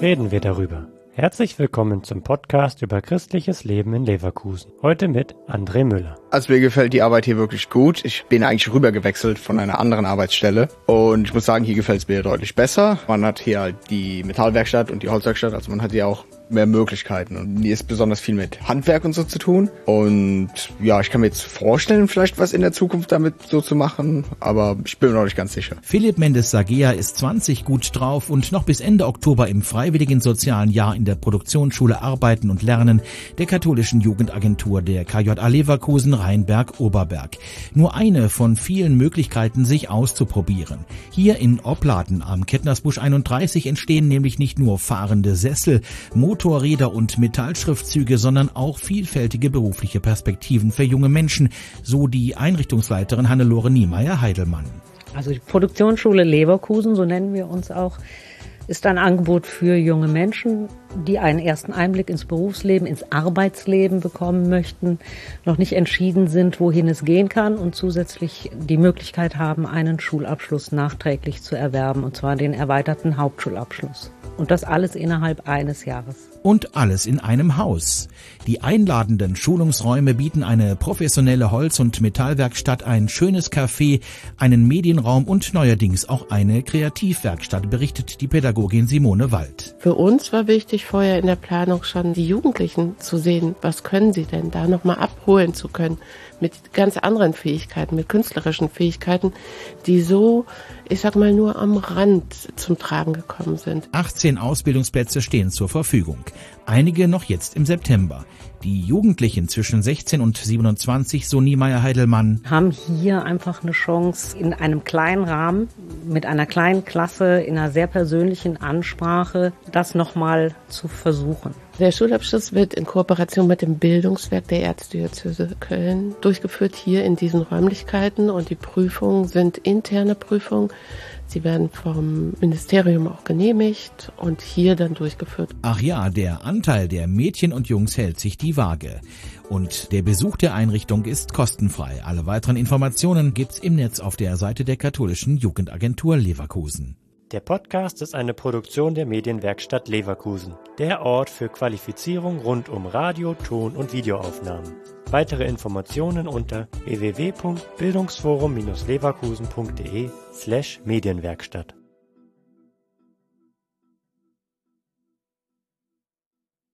reden wir darüber. Herzlich willkommen zum Podcast über christliches Leben in Leverkusen. Heute mit André Müller. Also mir gefällt die Arbeit hier wirklich gut. Ich bin eigentlich rübergewechselt von einer anderen Arbeitsstelle und ich muss sagen, hier gefällt es mir deutlich besser. Man hat hier halt die Metallwerkstatt und die Holzwerkstatt, also man hat hier auch mehr Möglichkeiten und hier ist besonders viel mit Handwerk und so zu tun und ja, ich kann mir jetzt vorstellen, vielleicht was in der Zukunft damit so zu machen, aber ich bin mir noch nicht ganz sicher. Philipp Mendes-Sagea ist 20, gut drauf und noch bis Ende Oktober im freiwilligen sozialen Jahr in der Produktionsschule Arbeiten und Lernen der katholischen Jugendagentur der KJA Leverkusen Rheinberg-Oberberg. Nur eine von vielen Möglichkeiten, sich auszuprobieren. Hier in Opladen am Kettnersbusch 31 entstehen nämlich nicht nur fahrende Sessel, Motorräder und Metallschriftzüge, sondern auch vielfältige berufliche Perspektiven für junge Menschen, so die Einrichtungsleiterin Hannelore Niemeyer-Heidelmann. Also die Produktionsschule Leverkusen, so nennen wir uns auch, ist ein Angebot für junge Menschen, die einen ersten Einblick ins Berufsleben, ins Arbeitsleben bekommen möchten, noch nicht entschieden sind, wohin es gehen kann und zusätzlich die Möglichkeit haben, einen Schulabschluss nachträglich zu erwerben, und zwar den erweiterten Hauptschulabschluss. Und das alles innerhalb eines Jahres. Und alles in einem Haus. Die einladenden Schulungsräume bieten eine professionelle Holz- und Metallwerkstatt, ein schönes Café, einen Medienraum und neuerdings auch eine Kreativwerkstatt, berichtet die Pädagogin Simone Wald. Für uns war wichtig, vorher in der Planung schon die Jugendlichen zu sehen, was können sie denn da nochmal abholen zu können mit ganz anderen Fähigkeiten, mit künstlerischen Fähigkeiten, die so, ich sag mal, nur am Rand zum Tragen gekommen sind. 18 Ausbildungsplätze stehen zur Verfügung. Einige noch jetzt im September. Die Jugendlichen zwischen 16 und 27, so Niemeyer-Heidelmann, haben hier einfach eine Chance, in einem kleinen Rahmen, mit einer kleinen Klasse, in einer sehr persönlichen Ansprache, das nochmal zu versuchen. Der Schulabschluss wird in Kooperation mit dem Bildungswerk der Erzdiözese Köln durchgeführt, hier in diesen Räumlichkeiten. Und die Prüfungen sind interne Prüfungen. Sie werden vom Ministerium auch genehmigt und hier dann durchgeführt. Ach ja, der Anteil der Mädchen und Jungs hält sich die Waage. Und der Besuch der Einrichtung ist kostenfrei. Alle weiteren Informationen gibt's im Netz auf der Seite der katholischen Jugendagentur Leverkusen. Der Podcast ist eine Produktion der Medienwerkstatt Leverkusen, der Ort für Qualifizierung rund um Radio-, Ton- und Videoaufnahmen. Weitere Informationen unter www.bildungsforum-leverkusen.de/Medienwerkstatt.